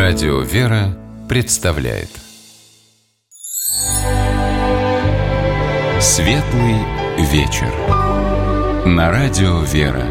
Радио «Вера» представляет Светлый вечер на Радио «Вера».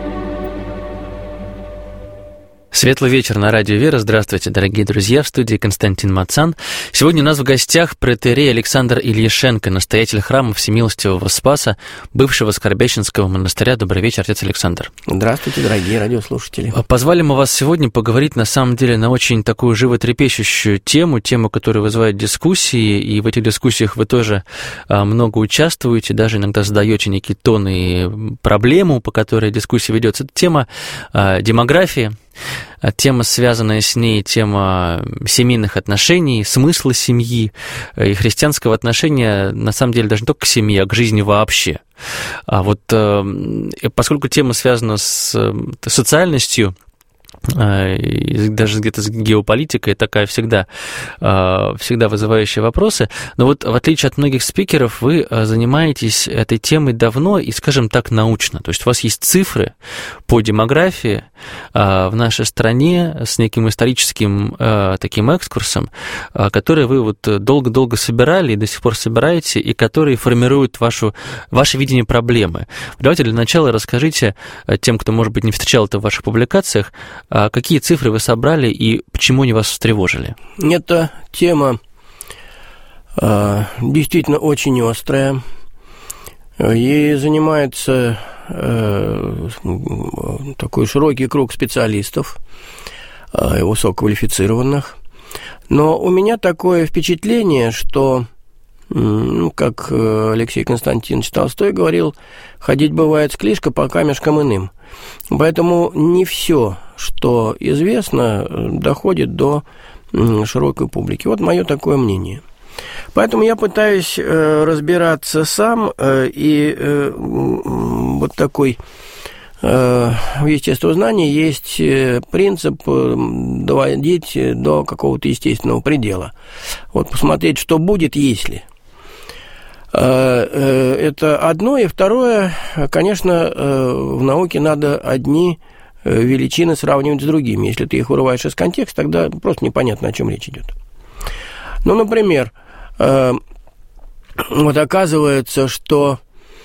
Светлый вечер на Радио «Вера». Здравствуйте, дорогие друзья, в студии Константин Мацан. Сегодня у нас в гостях протоиерей Александр Ильяшенко, настоятель храма Всемилостивого Спаса, бывшего Скорбященского монастыря. Добрый вечер, отец Александр. Здравствуйте, дорогие радиослушатели. Позвали мы вас сегодня поговорить, на самом деле, на очень такую животрепещущую тему, которая вызывает дискуссии, и в этих дискуссиях вы тоже много участвуете, даже иногда задаете некие тоны и проблему, по которой дискуссия ведется. Это тема демографии. Тема, связанная с ней, тема семейных отношений, смысла семьи и христианского отношения, на самом деле, даже не только к семье, а к жизни вообще. А вот поскольку тема связана с социальностью, даже где-то с геополитикой, такая всегда вызывающая вопросы. Но вот в отличие от многих спикеров, вы занимаетесь этой темой давно и, скажем так, научно. То есть у вас есть цифры по демографии в нашей стране с неким историческим таким экскурсом, которые вы вот долго-долго собирали и до сих пор собираете, и которые формируют ваше видение проблемы. Давайте для начала расскажите тем, кто, может быть, не встречал это в ваших публикациях, какие цифры вы собрали и почему они вас встревожили? Эта тема действительно очень острая. Ей занимается такой широкий круг специалистов, высококвалифицированных. Но у меня такое впечатление, что, как Алексей Константинович Толстой говорил, ходить бывает склизко по камешкам иным. Поэтому не все, что известно, доходит до широкой публики. Вот мое такое мнение. Поэтому я пытаюсь разбираться сам, и вот такой в естествознании есть принцип доводить до какого-то естественного предела. Вот посмотреть, что будет, если. Это одно. И второе, конечно, в науке надо одни величины сравнивать с другими. Если ты их вырываешь из контекста, тогда просто непонятно, о чем речь идет. Ну, например, вот оказывается, что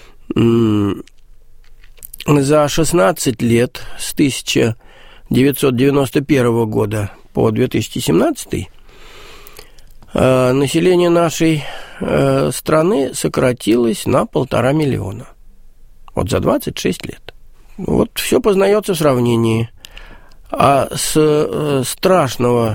за 16 лет с 1991 года по 2017 население нашей страны сократилось на 1,5 миллиона. Вот за 26 лет. Вот все познается в сравнении. А с страшного,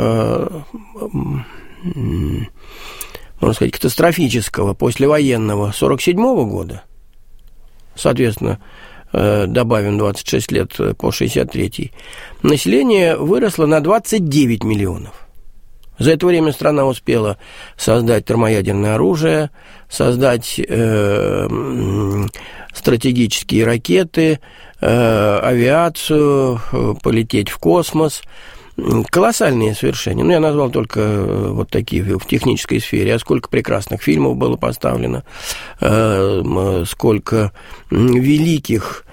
можно сказать, катастрофического послевоенного 1947 года, соответственно, добавим 26 лет по 63-й, население выросло на 29 миллионов. За это время страна успела создать термоядерное оружие, создать стратегические ракеты, авиацию, полететь в космос. Колоссальные свершения. Ну, я назвал только вот такие в технической сфере. А сколько прекрасных фильмов было поставлено, сколько великих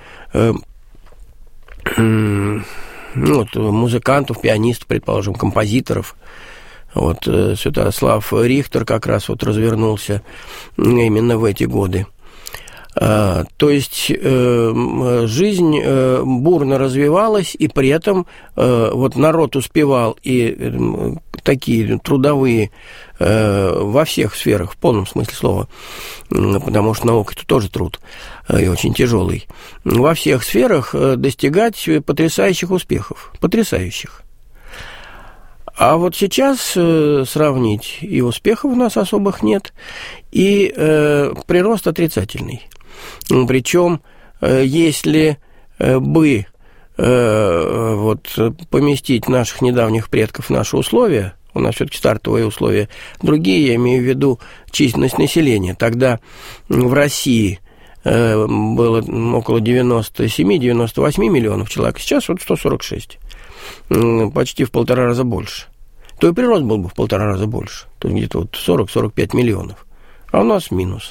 музыкантов, пианистов, предположим, композиторов. Вот Святослав Рихтер как раз вот развернулся именно в эти годы. То есть жизнь бурно развивалась, и при этом вот народ успевал и такие трудовые во всех сферах, в полном смысле слова, потому что наука – это тоже труд, и очень тяжелый, во всех сферах достигать потрясающих успехов, потрясающих. А вот сейчас сравнить, и успехов у нас особых нет, и прирост отрицательный. Причем, если бы вот поместить наших недавних предков в наши условия, у нас все-таки стартовые условия другие, я имею в виду численность населения, тогда в России было около 97-98 миллионов человек, сейчас вот 146. Почти в 1,5 раза больше. То и прирост был бы в 1,5 раза больше. То есть где-то вот 40-45 миллионов. А у нас минус.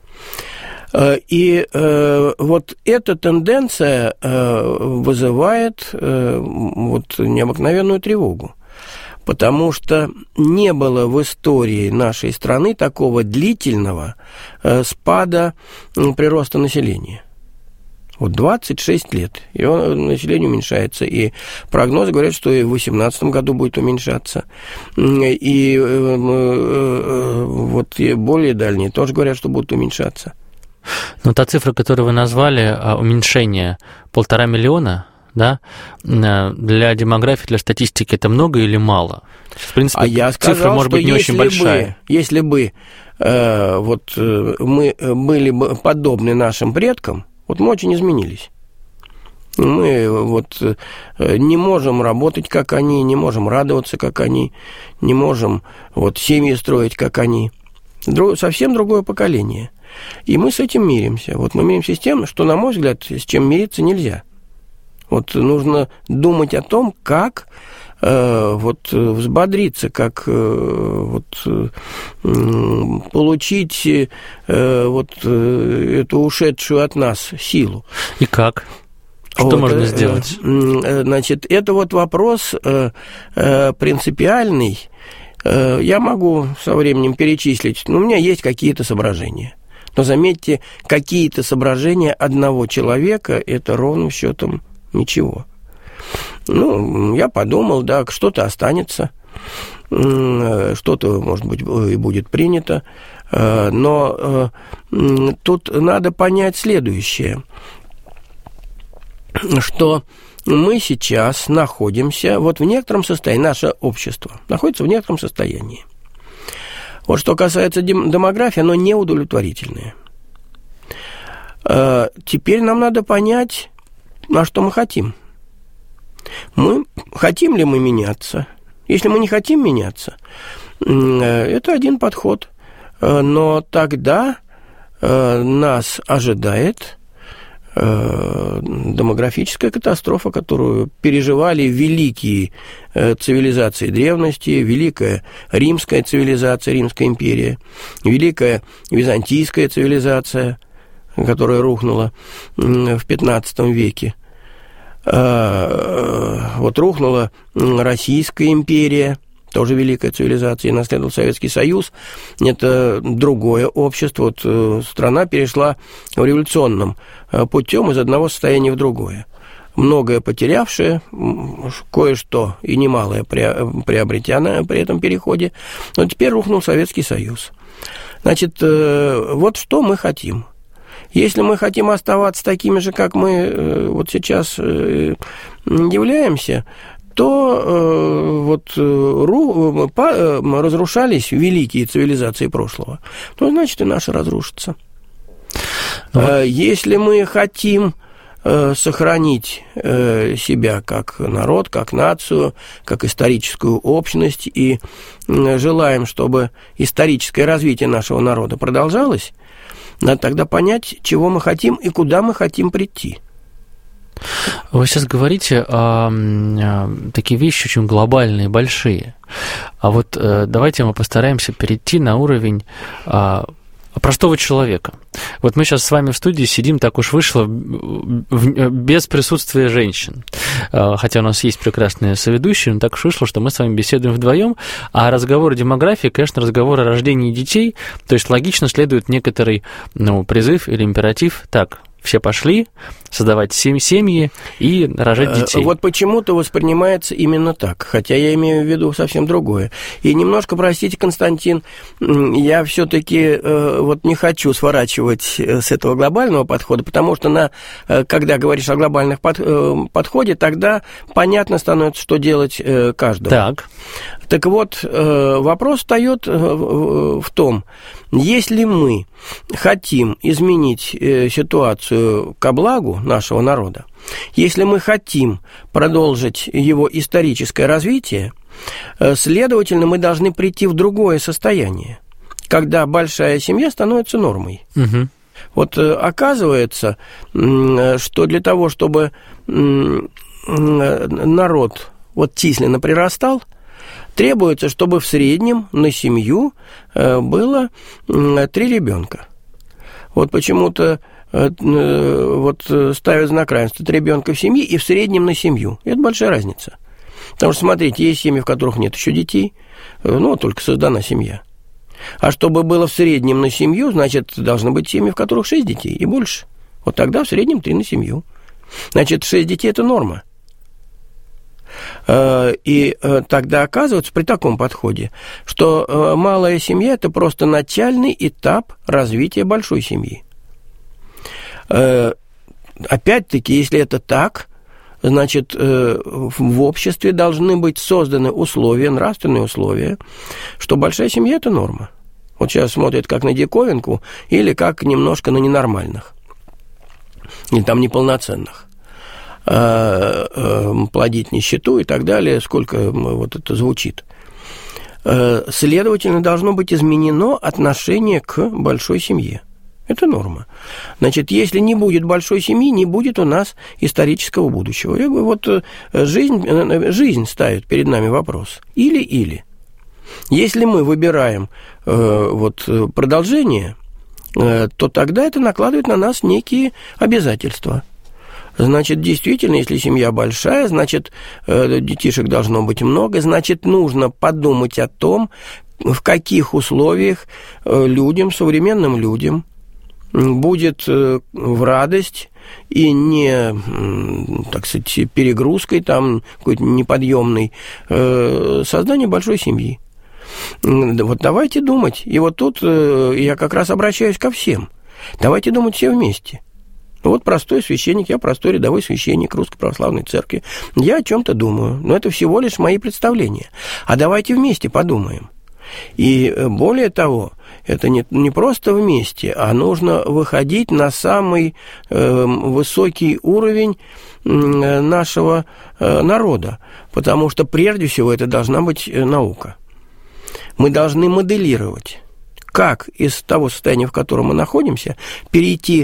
И вот эта тенденция вызывает вот необыкновенную тревогу. потому что не было в истории нашей страны такого длительного спада прироста населения. Вот 26 лет, и население уменьшается, и прогнозы говорят, что и в 2018 году будет уменьшаться, и вот и более дальние тоже говорят, что будут уменьшаться. Но та цифра, которую вы назвали, уменьшение 1,5 миллиона, да, для демографии, для статистики это много или мало? В принципе, я сказал, цифра может быть не очень большая. Если бы вот мы были бы подобны нашим предкам, вот мы очень изменились. Мы вот не можем работать, как они, не можем радоваться, как они, не можем вот семьи строить, как они. Совсем другое поколение. И мы с этим миримся. Вот мы миримся с тем, что, на мой взгляд, с чем мириться нельзя. Вот нужно думать о том, как вот взбодриться, как вот получить вот эту ушедшую от нас силу. И как? Что можно сделать? Значит, это вот вопрос принципиальный. Я могу со временем перечислить, но у меня есть какие-то соображения. Но заметьте, какие-то соображения одного человека – это ровным счетом ничего. Ну, я подумал, да, что-то останется, что-то, может быть, и будет принято, но тут надо понять следующее, что мы сейчас находимся вот в некотором состоянии, наше общество находится в некотором состоянии. Вот что касается демографии, оно неудовлетворительное. Теперь нам надо понять, на что мы хотим. Хотим ли мы меняться? Если мы не хотим меняться, это один подход. Но тогда нас ожидает демографическая катастрофа, которую переживали великие цивилизации древности, великая римская цивилизация, Римская империя, великая византийская цивилизация, которая рухнула в XV веке. Вот рухнула Российская империя, тоже великая цивилизация, и наследовал Советский Союз. Это другое общество. Вот страна перешла революционным путем из одного состояния в другое. Многое потерявшее, кое-что и немалое приобретя при этом переходе. Но теперь рухнул Советский Союз. Значит, вот что мы хотим. Если мы хотим оставаться такими же, как мы вот сейчас являемся, то вот разрушались великие цивилизации прошлого, то значит и наши разрушатся. Если мы хотим сохранить себя как народ, как нацию, как историческую общность и желаем, чтобы историческое развитие нашего народа продолжалось, надо тогда понять, чего мы хотим и куда мы хотим прийти. Вы сейчас говорите такие вещи очень глобальные, большие. А вот давайте мы постараемся перейти на уровень простого человека. Вот мы сейчас с вами в студии сидим, так уж вышло, без присутствия женщин. Хотя у нас есть прекрасные соведущие, но так уж вышло, что мы с вами беседуем вдвоем. А разговор о демографии, конечно, разговор о рождении детей. То есть логично следует некоторый призыв или императив. Так, все пошли создавать семьи и рожать детей. Вот почему-то воспринимается именно так, хотя я имею в виду совсем другое. И немножко, простите, Константин, я все-таки вот не хочу сворачивать с этого глобального подхода, потому что когда говоришь о глобальном подходе, тогда понятно становится, что делать каждому. Так вот, вопрос встает в том, если мы хотим изменить ситуацию ко благу нашего народа, если мы хотим продолжить его историческое развитие, следовательно, мы должны прийти в другое состояние, когда большая семья становится нормой. Угу. Вот оказывается, что для того, чтобы народ вот численно прирастал, требуется, чтобы в среднем на семью было 3 ребенка. Вот почему-то вот ставят знак равенства 3 ребенка в семье и в среднем на семью. Это большая разница. Потому что, смотрите, есть семьи, в которых нет еще детей, только создана семья. А чтобы было в среднем на семью, значит, должны быть семьи, в которых 6 детей и больше. Вот тогда в среднем 3 на семью. Значит, 6 детей – это норма. И тогда оказывается при таком подходе, что малая семья – это просто начальный этап развития большой семьи. Опять-таки, если это так, значит, в обществе должны быть созданы условия, нравственные условия, что большая семья – это норма. Вот сейчас смотрят как на диковинку или как немножко на ненормальных, или там неполноценных. Плодить нищету и так далее, сколько вот это звучит. Следовательно, должно быть изменено отношение к большой семье. Это норма. Значит, если не будет большой семьи, не будет у нас исторического будущего. Я говорю, вот жизнь ставит перед нами вопрос. Или. Если мы выбираем продолжение, то тогда это накладывает на нас некие обязательства. Значит, действительно, если семья большая, значит, детишек должно быть много, значит, нужно подумать о том, в каких условиях людям, современным людям, будет в радость и не, так сказать, перегрузкой там какой-то неподъемной создание большой семьи. Вот давайте думать. И вот тут я как раз обращаюсь ко всем. Давайте думать все вместе. Вот простой священник, я простой рядовой священник Русской Православной Церкви. Я о чем-то думаю, но это всего лишь мои представления. А давайте вместе подумаем. И более того, это не просто вместе, а нужно выходить на самый высокий уровень нашего народа, потому что прежде всего это должна быть наука. Мы должны моделировать, как из того состояния, в котором мы находимся, перейти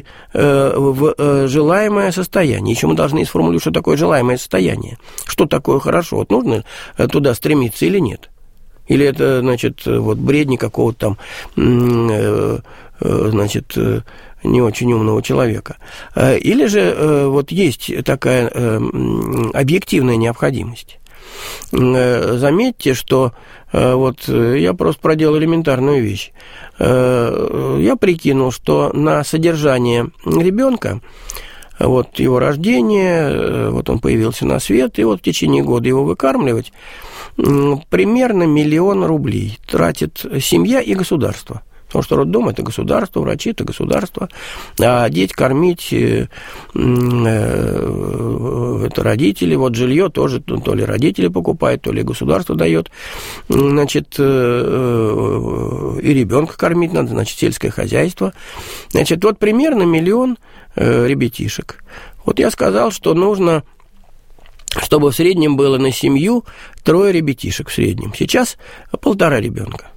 в желаемое состояние. Еще мы должны сформулировать, что такое желаемое состояние. Что такое хорошо? Вот нужно туда стремиться или нет? Или это, значит, вот бредни какого-то там, значит, не очень умного человека. Или же вот есть такая объективная необходимость. Заметьте, что вот я просто проделал элементарную вещь. Я прикинул, что на содержание ребенка, вот его рождение, вот он появился на свет, и вот в течение года его выкармливать, примерно 1 000 000 рублей тратит семья и государство. Потому что роддом – это государство, врачи – это государство, а деть, кормить – это родители. Вот жилье тоже то ли родители покупают, то ли государство дает. Значит, и ребенка кормить надо, значит, сельское хозяйство. Значит, вот примерно 1 000 000 ребятишек. Вот я сказал, что нужно, чтобы в среднем было на семью 3 ребятишек в среднем. Сейчас 1,5 ребенка.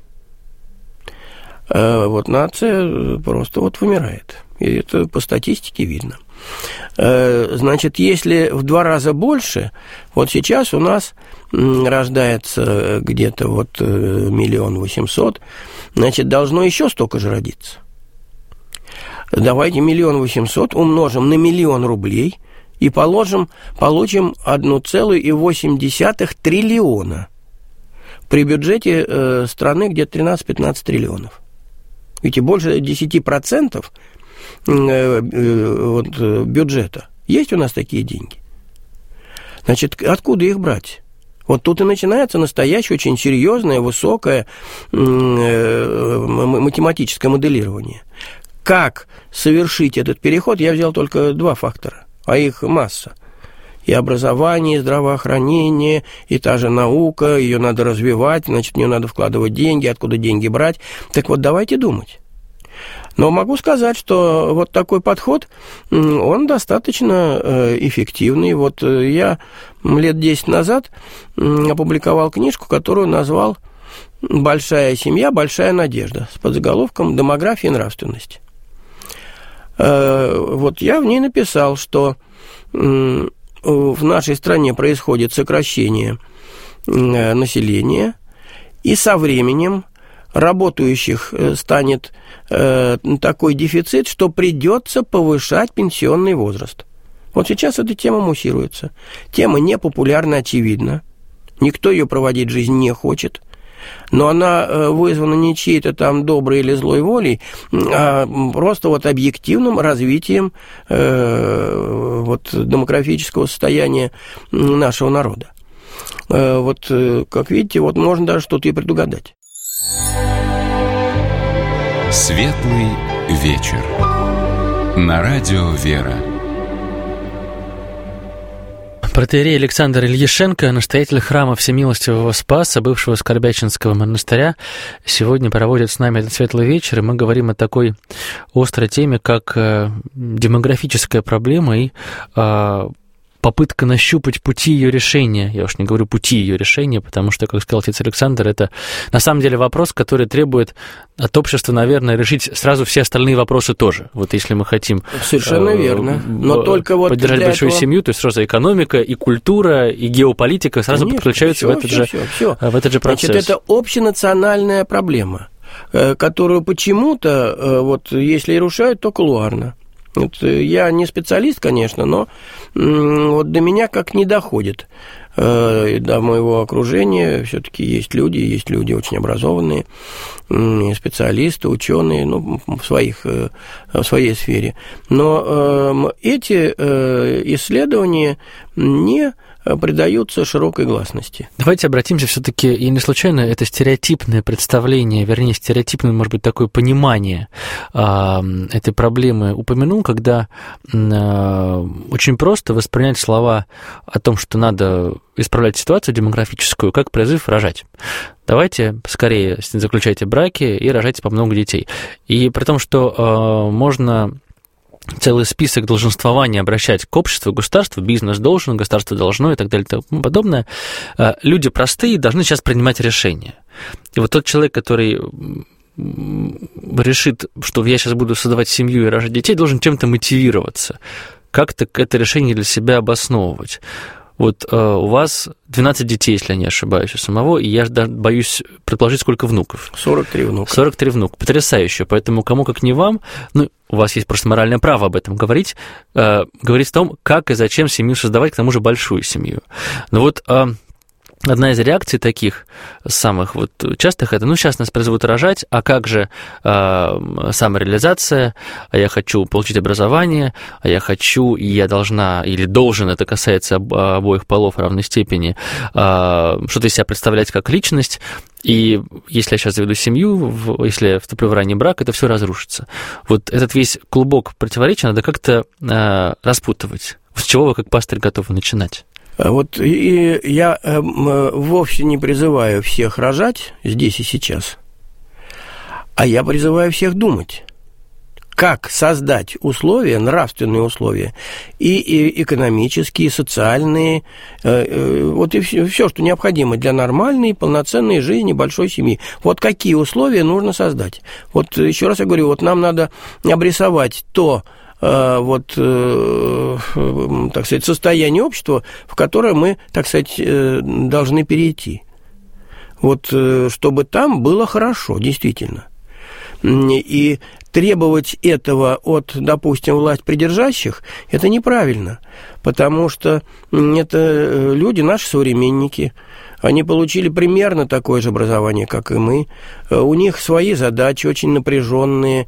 Вот нация просто вот вымирает. И это по статистике видно. Значит, если в 2 раза больше, вот сейчас у нас рождается где-то вот 1 800 000, значит, должно еще столько же родиться. Давайте 1 800 000 умножим на 1 000 000 рублей и получим 1,8 триллиона. При бюджете страны где-то 13-15 триллионов. Ведь больше 10% бюджета. Есть у нас такие деньги? Значит, откуда их брать? Вот тут и начинается настоящее, очень серьезное, высокое математическое моделирование. Как совершить этот переход? Я взял только 2 фактора, а их масса. И образование, и здравоохранение, и та же наука, ее надо развивать, значит, в нее надо вкладывать деньги, откуда деньги брать. Так вот, давайте думать. Но могу сказать, что вот такой подход, он достаточно эффективный. Вот я лет 10 назад опубликовал книжку, которую назвал «Большая семья, большая надежда» с подзаголовком «Демография и нравственность». Вот я в ней написал, что в нашей стране происходит сокращение населения, и со временем работающих станет такой дефицит, что придется повышать пенсионный возраст. Вот сейчас эта тема муссируется. Тема непопулярна, очевидно. никто ее проводить в жизнь не хочет, но она вызвана не чьей-то там доброй или злой волей, а просто вот объективным развитием вот демографического состояния нашего народа. Вот, как видите, вот можно даже что-то и предугадать. Светлый вечер. На радио «Вера». Протоиерей Александр Ильяшенко, настоятель храма Всемилостивого Спаса, бывшего Скорбячинского монастыря, сегодня проводит с нами этот светлый вечер, и мы говорим о такой острой теме, как демографическая проблема и попытка нащупать пути ее решения. Я уж не говорю пути ее решения, потому что, как сказал отец Александр, это на самом деле вопрос, который требует от общества, наверное, решить сразу все остальные вопросы тоже. Вот если мы хотим... Совершенно верно. Но только вот поддержать большую семью, то есть сразу экономика, и культура, и геополитика сразу подключаются в этот же процесс. Значит, это общенациональная проблема, которую почему-то, вот если и решают, то кулуарно. Вот я не специалист, конечно, но вот до меня как не доходит. До моего окружения все-таки есть люди очень образованные, специалисты, ученые, ну, в своей сфере. Но эти исследования не придаются широкой гласности. Давайте обратимся все-таки, и не случайно это стереотипное представление, вернее, стереотипное, может быть, такое понимание этой проблемы упомянул, когда очень просто воспринять слова о том, что надо исправлять ситуацию демографическую, как призыв рожать. Давайте скорее заключайте браки и рожайте по много детей. И при том, что можно целый список долженствования обращать к обществу, государству, бизнес должен, государство должно и так далее и тому подобное. Люди простые должны сейчас принимать решения. И вот тот человек, который решит, что я сейчас буду создавать семью и рожать детей, должен чем-то мотивироваться, как-то это решение для себя обосновывать. Вот у вас 12 детей, если я не ошибаюсь, у самого, и я даже боюсь предположить, сколько внуков. 43 внука. 43 внука. Потрясающе. Поэтому кому как не вам, ну, у вас есть просто моральное право об этом говорить, говорить о том, как и зачем семью создавать, к тому же большую семью. Но вот одна из реакций таких самых вот частых, это, ну, сейчас нас призовут рожать, а как же самореализация, а я хочу получить образование, а я хочу, и я должна, или должен, это касается обоих полов в равной степени, что-то из себя представлять как личность, и если я сейчас заведу семью, если я вступлю в ранний брак, это все разрушится. Вот этот весь клубок противоречий надо как-то распутывать. С чего вы, как пастырь, готовы начинать? Вот и я вовсе не призываю всех рожать здесь и сейчас, а я призываю всех думать, как создать условия, нравственные условия, и экономические, и социальные, вот и все, что необходимо для нормальной, полноценной жизни большой семьи. Вот какие условия нужно создать. Вот еще раз я говорю, вот нам надо обрисовать то, вот, так сказать, состояние общества, в которое мы, так сказать, должны перейти. Вот, чтобы там было хорошо, действительно. И требовать этого от, допустим, власть придержащих, это неправильно, потому что это люди, наши современники, они получили примерно такое же образование, как и мы. У них свои задачи, очень напряженные,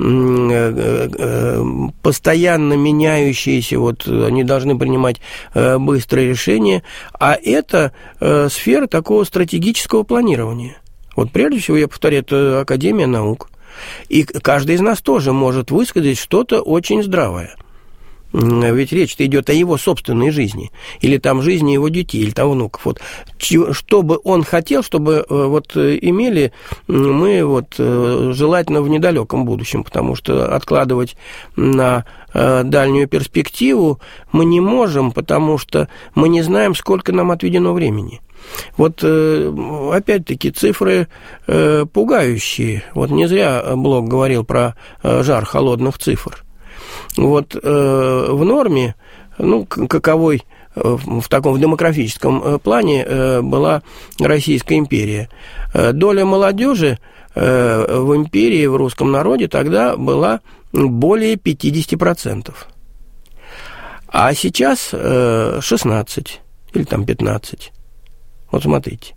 постоянно меняющиеся. Вот, они должны принимать быстрые решения. А это сфера такого стратегического планирования. Вот прежде всего, я повторяю, это Академия наук. И каждый из нас тоже может высказать что-то очень здравое. Ведь речь-то идет о его собственной жизни, или там жизни его детей, или там внуков. Вот, что бы он хотел, чтобы вот имели мы вот, желательно в недалеком будущем, потому что откладывать на дальнюю перспективу мы не можем, потому что мы не знаем, сколько нам отведено времени. Вот, опять-таки, цифры пугающие. Вот не зря Блок говорил про жар холодных цифр. Вот в норме, ну, каковой в таком демографическом плане была Российская империя, доля молодежи в империи, в русском народе тогда была более 50%. А сейчас 16 или там 15%. Вот смотрите.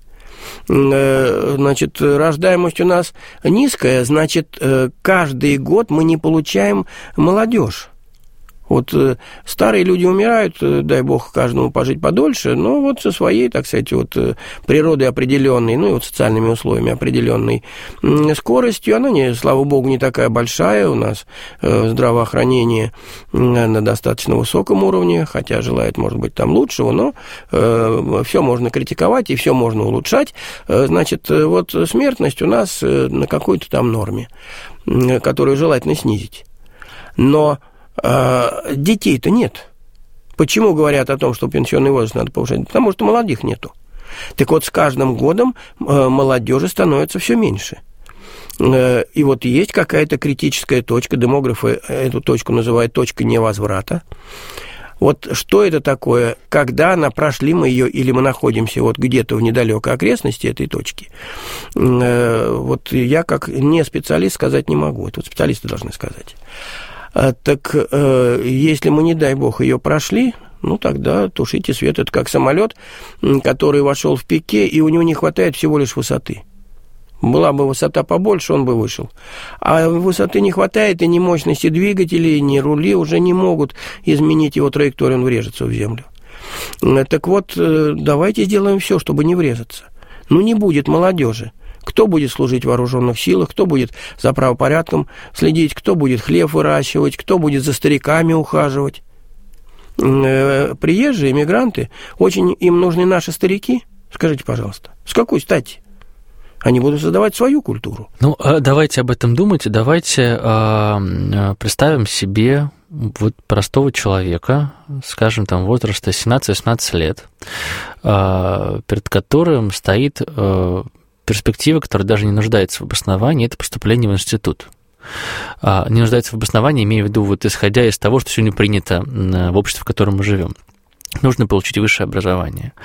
Значит, рождаемость у нас низкая, значит, каждый год мы не получаем молодежь. Вот старые люди умирают, дай бог каждому пожить подольше, но вот со своей, так сказать, вот природой определенной, ну и вот социальными условиями определенной скоростью, она, слава богу, не такая большая, у нас здравоохранение на достаточно высоком уровне, хотя желает, может быть, там лучшего, но все можно критиковать и все можно улучшать. Значит, вот смертность у нас на какой-то там норме, которую желательно снизить. Но детей-то нет. Почему говорят о том, что пенсионный возраст надо повышать? Потому что молодых нету. Так вот, с каждым годом молодежи становится все меньше. И вот есть какая-то критическая точка, демографы эту точку называют точкой невозврата. Вот что это такое, когда прошли мы ее, или мы находимся вот где-то в недалекой окрестности этой точки, вот я как не специалист сказать не могу, это вот специалисты должны сказать. Так если мы, не дай бог, ее прошли, ну, тогда тушите свет. Это как самолет, который вошел в пике, и у него не хватает всего лишь высоты. Была бы высота побольше, он бы вышел. А высоты не хватает, и ни мощности двигателей, ни рули уже не могут изменить его траекторию, он врежется в землю. Так вот, давайте сделаем все, чтобы не врезаться. Ну, не будет молодежи. Кто будет служить в вооруженных силах, кто будет за правопорядком следить, кто будет хлеб выращивать, кто будет за стариками ухаживать. Приезжие, эмигранты, очень им нужны наши старики. Скажите, пожалуйста, с какой стати? Они будут создавать свою культуру. Ну, давайте об этом думать, давайте представим себе вот простого человека, скажем, там, возраста 17-18 лет, перед которым стоит перспектива, которая даже не нуждается в обосновании, это поступление в институт. Не нуждается в обосновании, имея в виду, вот исходя из того, что сегодня принято в обществе, в котором мы живем. Нужно получить высшее образование.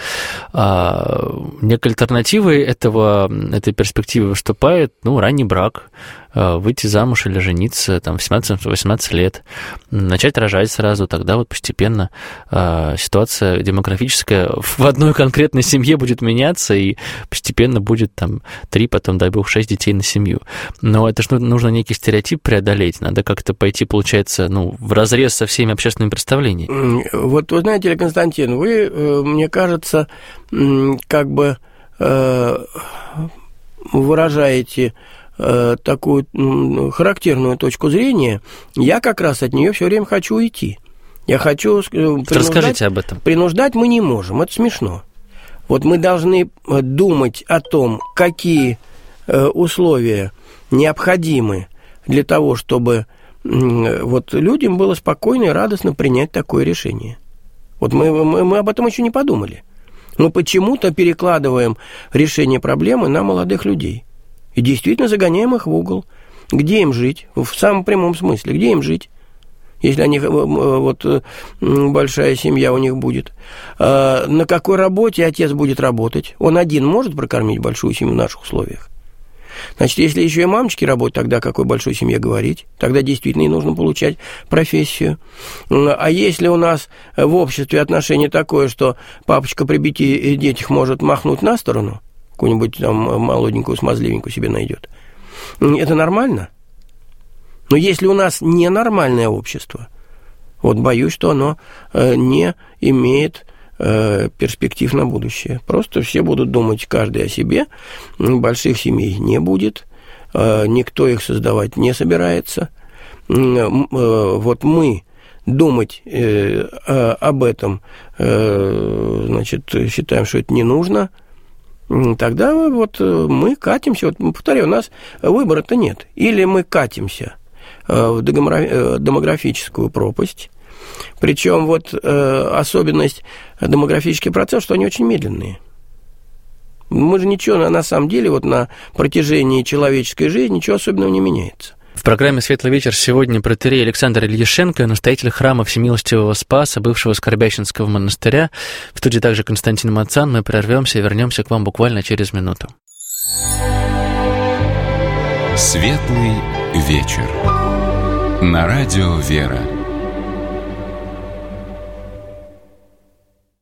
Некой альтернативой этой перспективы выступает, ранний брак, выйти замуж или жениться там, в 17-18 лет, начать рожать сразу, тогда вот постепенно ситуация демографическая в одной конкретной семье будет меняться, и постепенно будет там 3, потом, дай бог, 6 детей на семью. Но это же нужно некий стереотип преодолеть, надо как-то пойти, получается, вразрез со всеми общественными представлениями. Вот вы знаете, Константин, вы, мне кажется, как бы выражаете такую характерную точку зрения, я как раз от нее все время хочу уйти. Я хочу Расскажите об этом. Принуждать мы не можем, это смешно. Вот мы должны думать о том, какие условия необходимы для того, чтобы вот людям было спокойно и радостно принять такое решение. Вот мы об этом еще не подумали. Но почему-то перекладываем решение проблемы на молодых людей. И действительно загоняем их в угол. Где им жить? В самом прямом смысле. Где им жить? Если они, вот большая семья у них будет. На какой работе отец будет работать? Он один может прокормить большую семью в наших условиях? Значит, если еще и мамочки работают, тогда о какой большой семье говорить? Тогда действительно и нужно получать профессию. А если у нас в обществе отношение такое, что папочка при 5 детях может махнуть на сторону, какую-нибудь там молоденькую, смазливенькую себе найдет, это нормально? Но если у нас ненормальное общество, вот боюсь, что оно не имеет перспектив на будущее. Просто все будут думать каждый о себе, больших семей не будет, никто их создавать не собирается. Вот мы думать об этом, значит, считаем, что это не нужно, тогда вот мы катимся, вот повторяю, у нас выбора-то нет. Или мы катимся в демографическую пропасть. Причем вот особенность демографических процессов, что они очень медленные. Мы же ничего, на самом деле, вот на протяжении человеческой жизни ничего особенного не меняется. В программе «Светлый вечер» сегодня протоиерей Александр Ильяшенко, настоятель храма Всемилостивого Спаса, бывшего Скорбященского монастыря. В студии также Константин Мацан. Мы прервемся и вернемся к вам буквально через минуту. «Светлый вечер» на радио «Вера».